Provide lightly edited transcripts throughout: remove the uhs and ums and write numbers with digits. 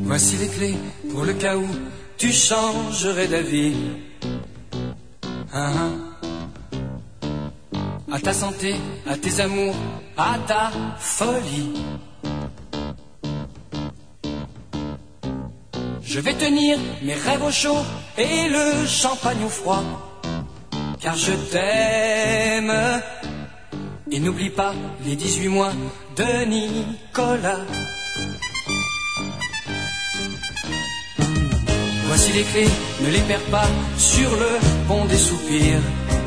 Voici les clés pour le cas où tu changerais d'avis. À ta santé, à tes amours, à ta folie. Je vais tenir mes rêves au chaud et le champagne au froid, car je t'aime. Et n'oublie pas les 18 mois de Nicolas. Voici les clés, ne les perds pas sur le pont des soupirs.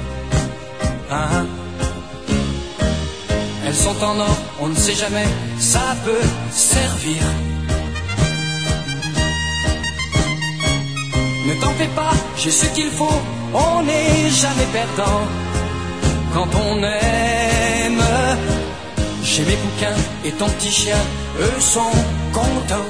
Elles sont en or, on ne sait jamais, ça peut servir. Ne t'en fais pas, j'ai ce qu'il faut, on n'est jamais perdant quand on aime. J'ai mes bouquins et ton petit chien, eux sont contents.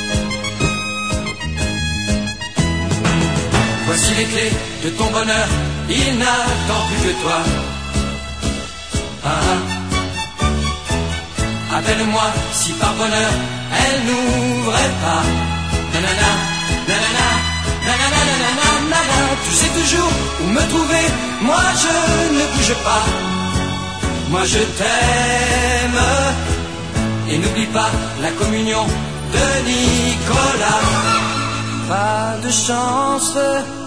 Voici les clés de ton bonheur, il n'attend plus que toi. Appelle-moi si par bonheur elle n'ouvrait pas. Nanana, nanana, nanana, nanana, nanana. Tu sais toujours où me trouver, moi je ne bouge pas. Moi je t'aime. Et n'oublie pas la communion de Nicolas. Pas de chance,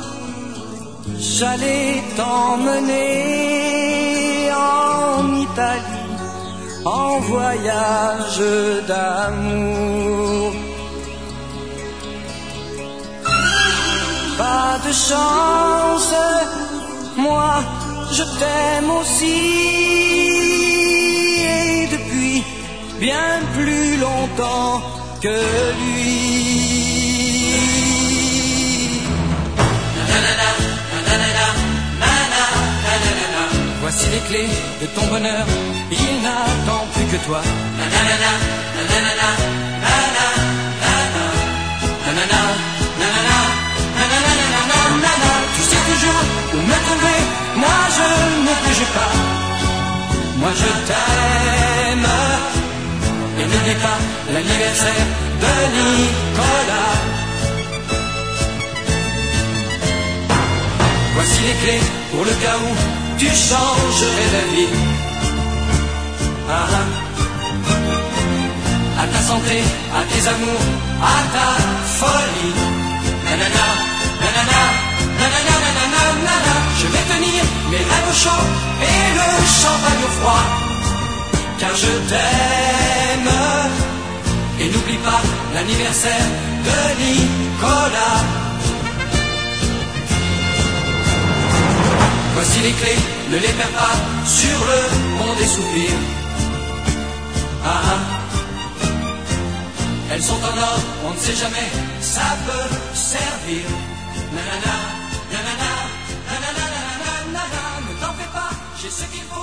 j'allais t'emmener en Italie, en voyage d'amour. Pas de chance, moi je t'aime aussi, et depuis bien plus longtemps que lui. Voici les clés de ton bonheur, il n'attend plus que toi. Nanana, nanana, nanana, nanana, nanana, nanana, nanana. Tu sais toujours où me trouver, moi je ne bouge pas. Moi je t'aime. Et n'oublie pas l'anniversaire de Nicolas. Voici les clés pour le cas où tu changerais d'avis. À ta santé, à tes amours, à ta folie. Nanana, nanana, nanana, nanana, nanana. Je vais tenir mes rêves au chaud et le champagne au froid, car je t'aime. Et n'oublie pas l'anniversaire de Nicolas. Voici les clés, ne les perds pas sur le pont des soupirs. Elles sont en or, on ne sait jamais, ça peut servir. Nanana, nanana, nanana, nanana, nanana. Ne t'en fais pas, j'ai ce qu'il faut.